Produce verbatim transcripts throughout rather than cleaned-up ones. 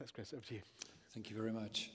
Thanks, Chris. Over to you. Thank you very much.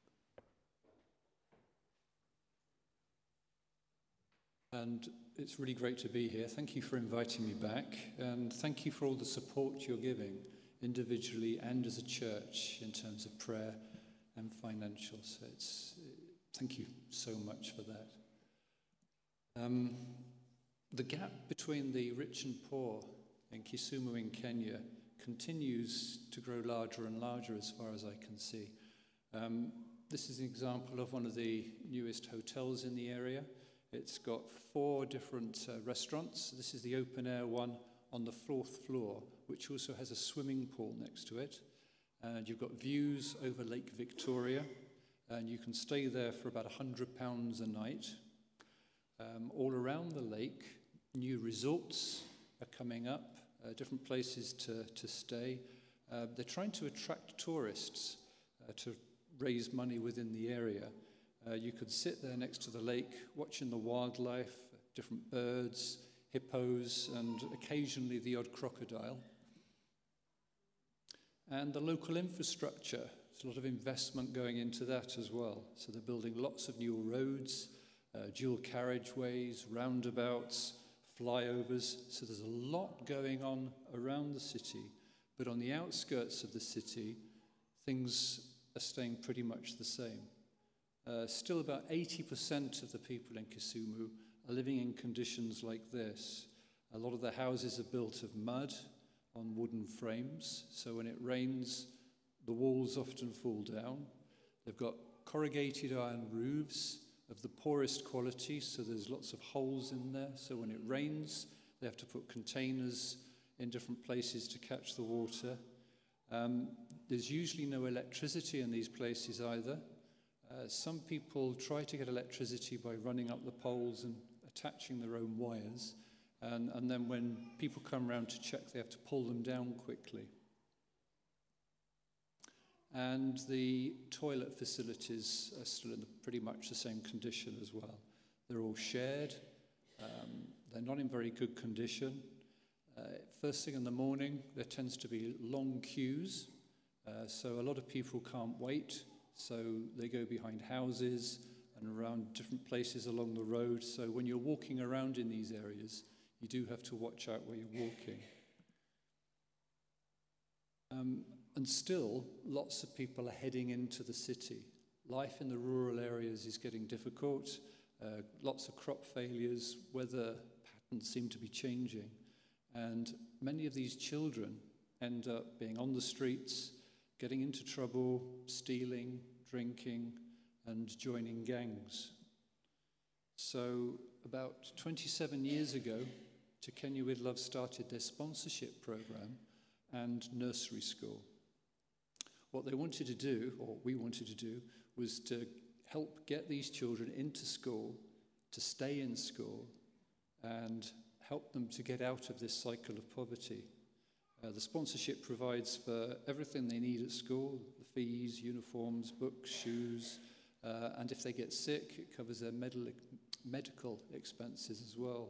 And it's really great to be here. Thank you for inviting me back, and thank you for all the support you're giving, individually and as a church, in terms of prayer and financial. So it's, thank you so much for that. Um, the gap between the rich and poor in Kisumu in Kenya continues to grow larger and larger as far as I can see. Um, this is an example of one of the newest hotels in the area. It's got four different uh, restaurants. This is the open air one on the fourth floor, which also has a swimming pool next to it. And you've got views over Lake Victoria, and you can stay there for about one hundred pounds a night. Um, all around the lake, new resorts are coming up, uh, different places to, to stay. Uh, they're trying to attract tourists uh, to raise money within the area. Uh, you could sit there next to the lake, watching the wildlife, different birds, hippos, and occasionally the odd crocodile. And the local infrastructure, there's a lot of investment going into that as well. So they're building lots of new roads, uh, dual carriageways, roundabouts, flyovers. So there's a lot going on around the city. But on the outskirts of the city, things are staying pretty much the same. Uh, still about eighty percent of the people in Kisumu are living in conditions like this. A lot of the houses are built of mud on wooden frames, so when it rains, the walls often fall down. They've got corrugated iron roofs of the poorest quality, so there's lots of holes in there, so when it rains, they have to put containers in different places to catch the water. Um, there's usually no electricity in these places either. Uh, some people try to get electricity by running up the poles and attaching their own wires, and, and then when people come around to check, they have to pull them down quickly. And the toilet facilities are still in the, pretty much the same condition as well. They're all shared. Um, they're not in very good condition. Uh, first thing in the morning, there tends to be long queues, uh, so a lot of people can't wait. So they go behind houses and around different places along the road. So when you're walking around in these areas, you do have to watch out where you're walking. Um, and still, lots of people are heading into the city. Life in the rural areas is getting difficult. Uh, lots of crop failures, weather patterns seem to be changing. And many of these children end up being on the streets, getting into trouble, stealing, drinking, and joining gangs. So about twenty-seven years ago, To Kenya with Love started their sponsorship program and nursery school. What they wanted to do, or we wanted to do, was to help get these children into school, to stay in school, and help them to get out of this cycle of poverty. Uh, the sponsorship provides for everything they need at school, the fees, uniforms, books, shoes, uh, and if they get sick, it covers their med- medical expenses as well.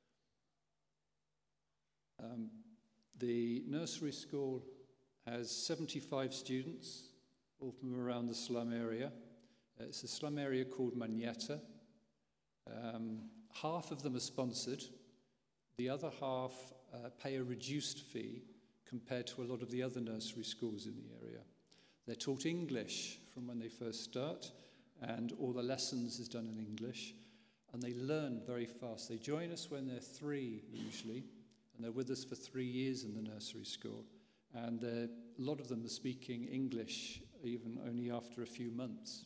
Um, the nursery school has seventy-five students, all from around the slum area. Uh, it's a slum area called Manyata. Um, half of them are sponsored. The other half uh, pay a reduced fee compared to a lot of the other nursery schools in the area. They're taught English from when they first start, and all the lessons is done in English, and they learn very fast. They join us when they're three, usually, and they're with us for three years in the nursery school, and a lot of them are speaking English even only after a few months.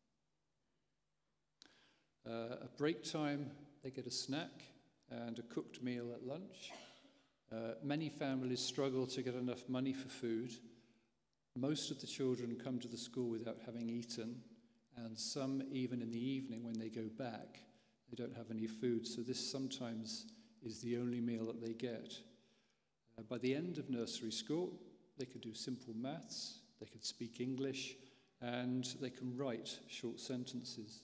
Uh, at break time, they get a snack and a cooked meal at lunch. Uh, many families struggle to get enough money for food. Most of the children come to the school without having eaten, and some even in the evening when they go back, they don't have any food, so this sometimes is the only meal that they get. Uh, by the end of nursery school, they can do simple maths, they can speak English, and they can write short sentences.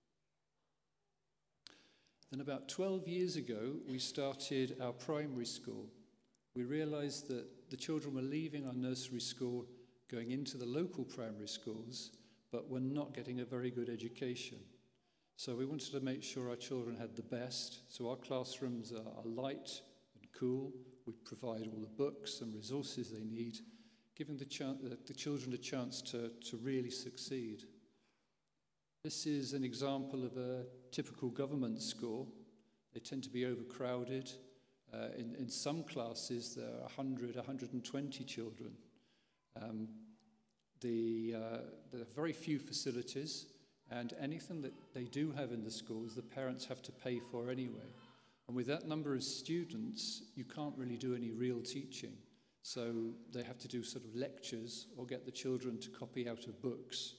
Then about twelve years ago, we started our primary school. We realized that the children were leaving our nursery school, going into the local primary schools, but were not getting a very good education. So we wanted to make sure our children had the best. So our classrooms are light and cool. We provide all the books and resources they need, giving the, ch- the children a chance to, to really succeed. This is an example of a typical government school. They tend to be overcrowded. Uh, in, in some classes, there are one hundred, one hundred twenty children. Um, the, uh, there are very few facilities, and anything that they do have in the schools, the parents have to pay for anyway. And with that number of students, you can't really do any real teaching. So they have to do sort of lectures or get the children to copy out of books.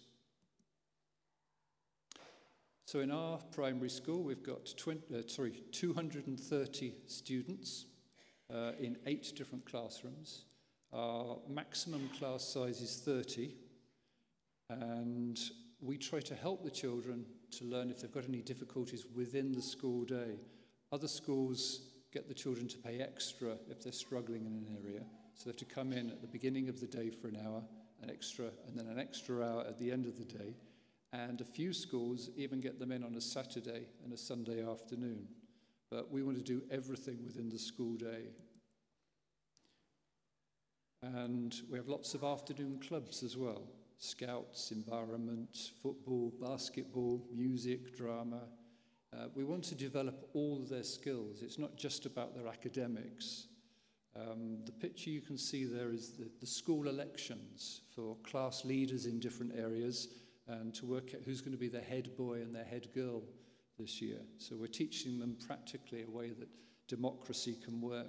So in our primary school, we've got twenty, uh, sorry, two hundred thirty students uh, in eight different classrooms. Our maximum class size is thirty, and we try to help the children to learn if they've got any difficulties within the school day. Other schools get the children to pay extra if they're struggling in an area. So they have to come in at the beginning of the day for an hour, an extra, and then an extra hour at the end of the day. And a few schools even get them in on a Saturday and a Sunday afternoon. But we want to do everything within the school day. And we have lots of afternoon clubs as well. Scouts, environment, football, basketball, music, drama. Uh, we want to develop all of their skills. It's not just about their academics. Um, the picture you can see there is the, the school elections for class leaders in different areas, and to work out who's going to be the head boy and their head girl this year. So we're teaching them practically a way that democracy can work.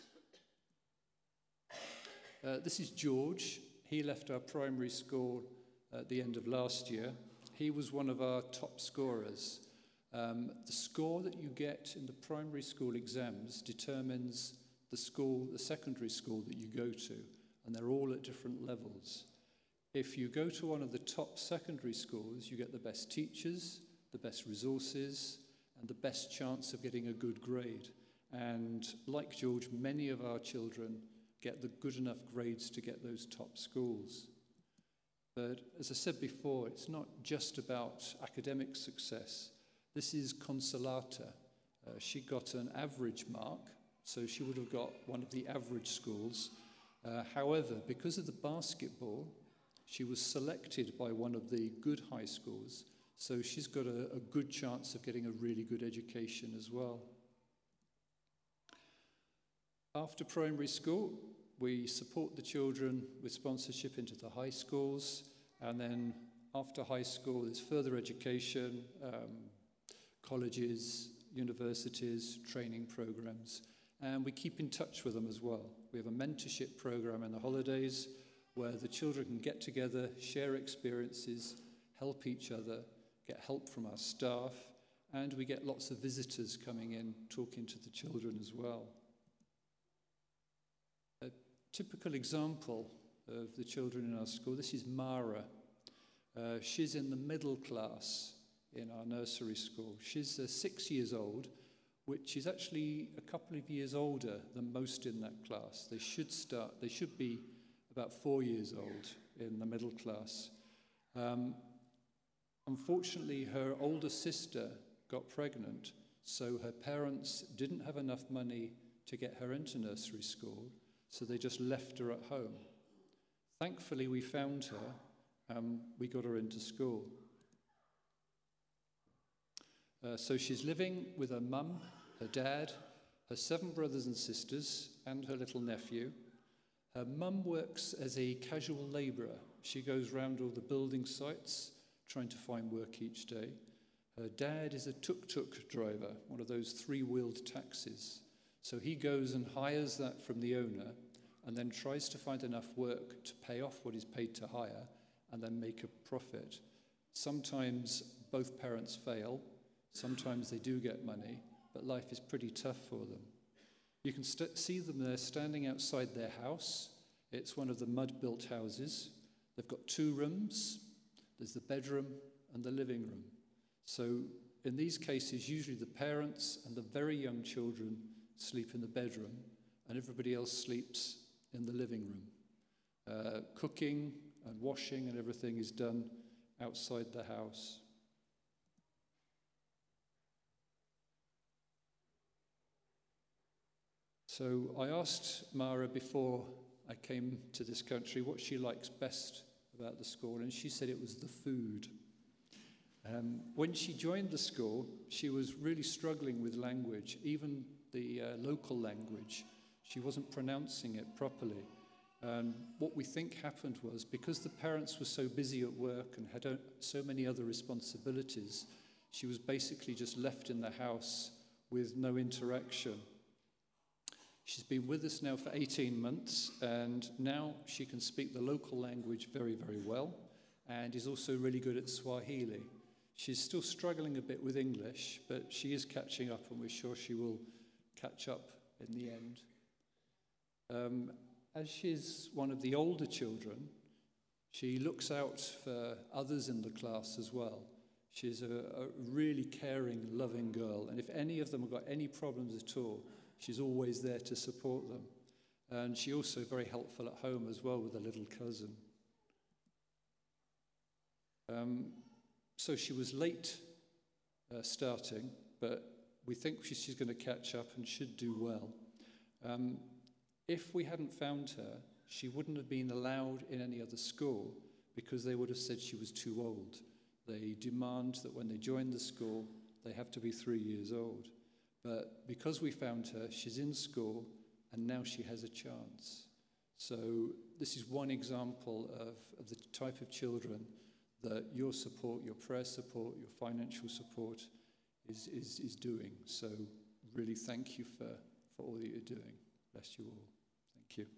Uh, this is George. He left our primary school at the end of last year. He was one of our top scorers. Um, the score that you get in the primary school exams determines the school, the secondary school that you go to, and they're all at different levels. If you go to one of the top secondary schools, you get the best teachers, the best resources, and the best chance of getting a good grade. And like George, many of our children get the good enough grades to get those top schools. But as I said before, it's not just about academic success. This is Consolata. Uh, she got an average mark, so she would have got one of the average schools. Uh, however, because of the basketball, she was selected by one of the good high schools, so she's got a, a good chance of getting a really good education as well. After primary school, we support the children with sponsorship into the high schools, and then after high school, there's further education, um, colleges, universities, training programs, and we keep in touch with them as well. We have a mentorship program in the holidays where the children can get together, share experiences, help each other, get help from our staff, and we get lots of visitors coming in, talking to the children as well. A typical example of the children in our school, this is Mara. Uh, she's in the middle class in our nursery school. She's uh, six years old, which is actually a couple of years older than most in that class. They should start, they should be about four years old in the middle class. Um, unfortunately, her older sister got pregnant, so her parents didn't have enough money to get her into nursery school, so they just left her at home. Thankfully, we found her, and we got her into school. Uh, so she's living with her mum, her dad, her seven brothers and sisters, and her little nephew. Her mum works as a casual labourer. She goes round all the building sites trying to find work each day. Her dad is a tuk-tuk driver, one of those three-wheeled taxis. So he goes and hires that from the owner and then tries to find enough work to pay off what he's paid to hire and then make a profit. Sometimes both parents fail. Sometimes they do get money, but life is pretty tough for them. You can st- see them there standing outside their house. It's one of the mud-built houses. They've got two rooms. There's the bedroom and the living room. So in these cases, usually the parents and the very young children sleep in the bedroom, and everybody else sleeps in the living room. Uh, cooking and washing and everything is done outside the house. So I asked Mara before I came to this country what she likes best about the school, and she said it was the food. Um, when she joined the school, she was really struggling with language, even the uh, local language. She wasn't pronouncing it properly. And what we think happened was, because the parents were so busy at work and had so many other responsibilities, she was basically just left in the house with no interaction. She's been with us now for eighteen months, and now she can speak the local language very, very well, and is also really good at Swahili. She's still struggling a bit with English, but she is catching up, and we're sure she will catch up in the end. Um, as she's one of the older children, she looks out for others in the class as well. She's a, a really caring, loving girl, and if any of them have got any problems at all, she's always there to support them. And she's also very helpful at home as well with a little cousin. Um, so she was late uh, starting, but we think she's, she's going to catch up and should do well. Um, if we hadn't found her, she wouldn't have been allowed in any other school because they would have said she was too old. They demand that when they join the school, they have to be three years old. But because we found her, she's in school, and now she has a chance. So this is one example of, of the type of children that your support, your prayer support, your financial support is, is, is doing. So really thank you for, for all that you're doing. Bless you all. Thank you.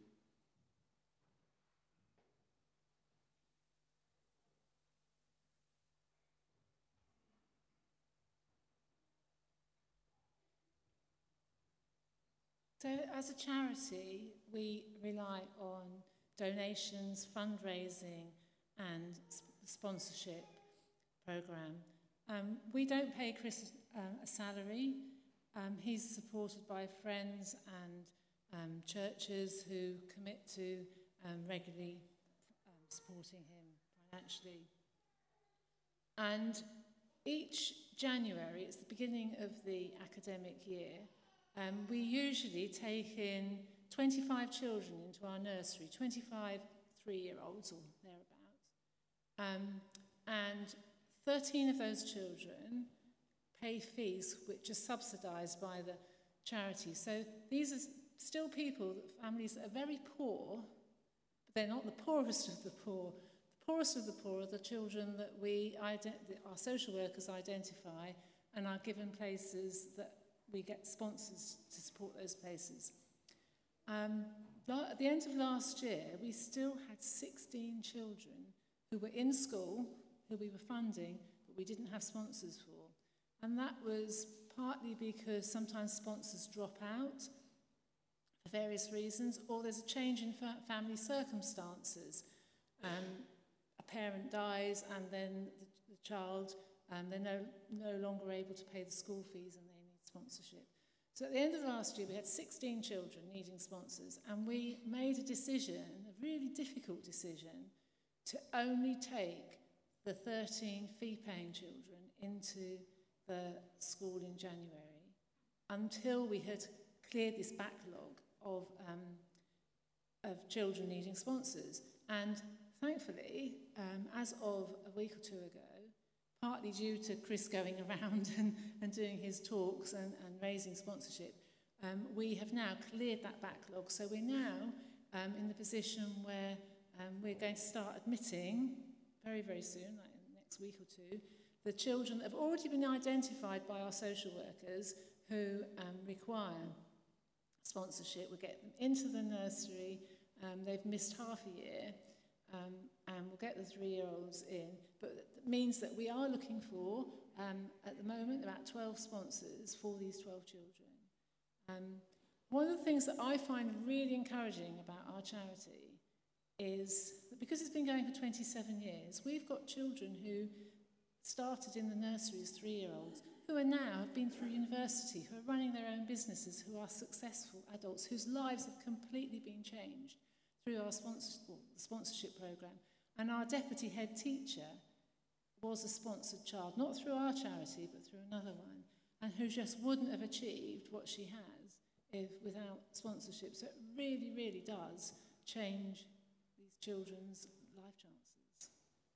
So as a charity, we rely on donations, fundraising and sponsorship program. Um, we don't pay Chris uh, a salary. Um, he's supported by friends and um, churches who commit to um, regularly um, supporting him financially. And each January, it's the beginning of the academic year, Um, we usually take in twenty-five children into our nursery, twenty-five three-year-olds or thereabouts. Um, and thirteen of those children pay fees which are subsidised by the charity. So these are still people, families that are very poor, but they're not the poorest of the poor. The poorest of the poor are the children that we, our social workers identify and are given places that we get sponsors to support those places. Um, at the end of last year, we still had sixteen children who were in school, who we were funding, but we didn't have sponsors for. And that was partly because sometimes sponsors drop out for various reasons, or there's a change in fa family circumstances. Um, a parent dies, and then the, the child, um, they're no, no longer able to pay the school fees, and they sponsorship. So at the end of last year, we had sixteen children needing sponsors, and we made a decision, a really difficult decision, to only take the thirteen fee-paying children into the school in January until we had cleared this backlog of, um, of children needing sponsors. And thankfully, um, as of a week or two ago, partly due to Chris going around and, and doing his talks and, and raising sponsorship, um, we have now cleared that backlog. So we're now um, in the position where um, we're going to start admitting very, very soon, like in the next week or two, the children that have already been identified by our social workers who um, require sponsorship. We'll get them into the nursery. Um, they've missed half a year. Um, and we'll get the three-year-olds in. But that means that we are looking for, um, at the moment, about twelve sponsors for these twelve children. Um, one of the things that I find really encouraging about our charity is that because it's been going for twenty-seven years, we've got children who started in the nursery as three-year-olds, who are now have been through university, who are running their own businesses, who are successful adults, whose lives have completely been changed through our sponsor, well, sponsorship program. And our deputy head teacher was a sponsored child, not through our charity, but through another one, and who just wouldn't have achieved what she has if without sponsorship. So it really, really does change these children's life chances.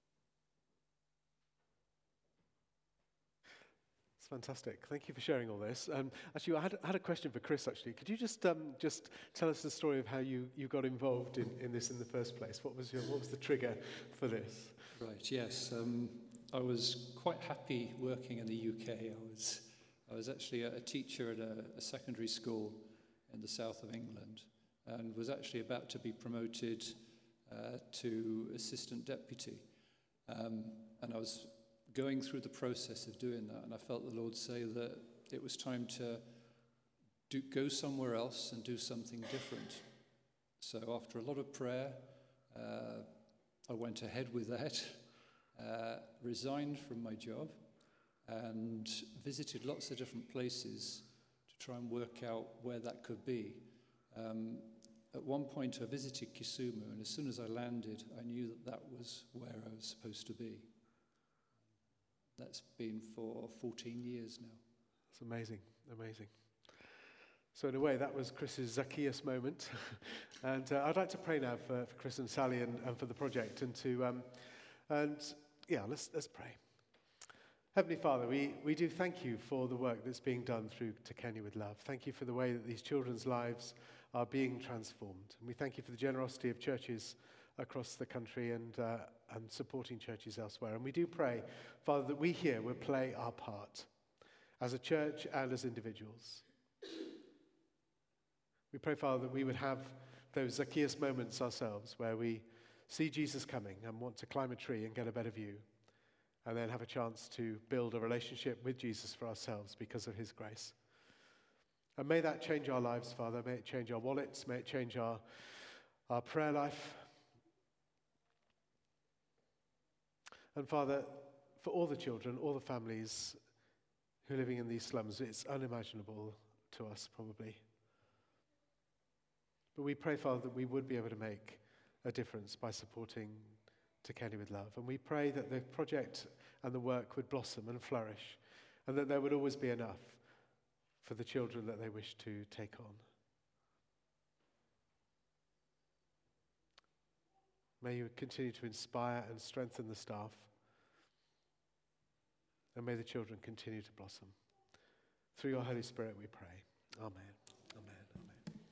It's fantastic. Thank you for sharing all this. Um, actually, I had, I had a question for Chris, actually. Could you just um, just tell us the story of how you, you got involved in, in this in the first place? What was your what was the trigger for this? Right, yes. Um, I was quite happy working in the U K. I was I was actually a, a teacher at a, a secondary school in the south of England, and was actually about to be promoted uh, to assistant deputy. Um, and I was going through the process of doing that, and I felt the Lord say that it was time to do, go somewhere else and do something different. So after a lot of prayer, uh, I went ahead with that, uh, resigned from my job, and visited lots of different places to try and work out where that could be. Um, at one point I visited Kisumu, and as soon as I landed, I knew that that was where I was supposed to be. That's been for fourteen years now. It's amazing, amazing. So in a way, that was Chris's Zacchaeus moment. and uh, I'd like to pray now for, for Chris and Sally and, and for the project. And to, um, and yeah, let's let's pray. Heavenly Father, we, we do thank you for the work that's being done through To Kenya with Love. Thank you for the way that these children's lives are being transformed. And we thank you for the generosity of churches across the country and, uh, and supporting churches elsewhere. And we do pray, Father, that we here will play our part as a church and as individuals. We pray, Father, that we would have those Zacchaeus moments ourselves where we see Jesus coming and want to climb a tree and get a better view, and then have a chance to build a relationship with Jesus for ourselves because of his grace. And may that change our lives, Father. May it change our wallets. May it change our, our prayer life. And Father, for all the children, all the families who are living in these slums, it's unimaginable to us probably. But we pray, Father, that we would be able to make a difference by supporting To Kenya with Love. And we pray that the project and the work would blossom and flourish, and that there would always be enough for the children that they wish to take on. May you continue to inspire and strengthen the staff, and may the children continue to blossom. Through your Holy Spirit we pray. Amen.